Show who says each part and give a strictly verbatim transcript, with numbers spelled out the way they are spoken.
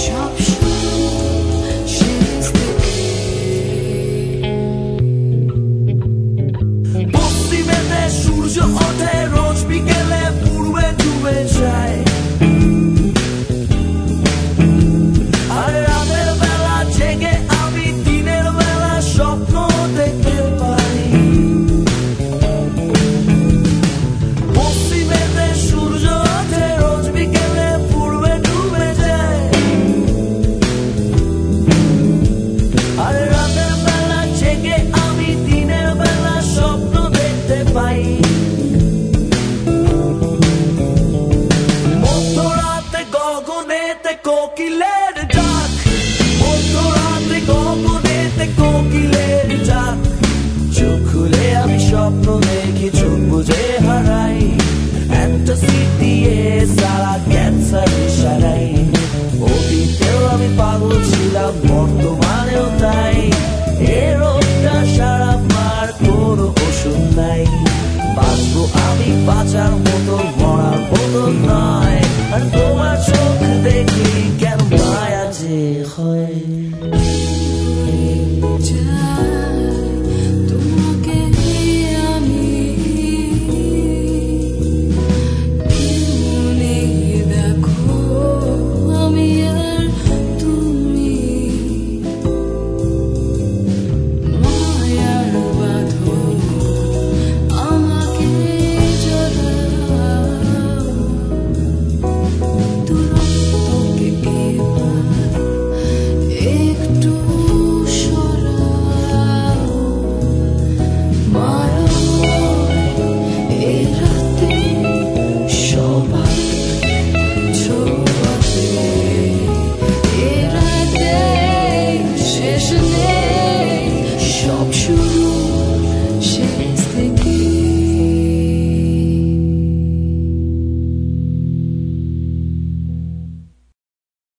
Speaker 1: কোকিলের ডাক, মধ্যরাতে গগনেতে কোকিলের ডাক। চোখ খুলে আমি স্বপ্ন দেখি, চোখ বুঝে হারাই। একটা স্মৃতি সারা ক্যান্সার ইশারাই। অতীতেও আমি পাগল ছিলাম, বর্তমানেও তাই। এ রোগটা সারা মার কোনো ওষুধ নাই। বাঁচবো আমি বাঁচার মতো, মরার মতো নয়। আর তোমার চোখ দেখি কেন মায়া যে হয়।
Speaker 2: Sure.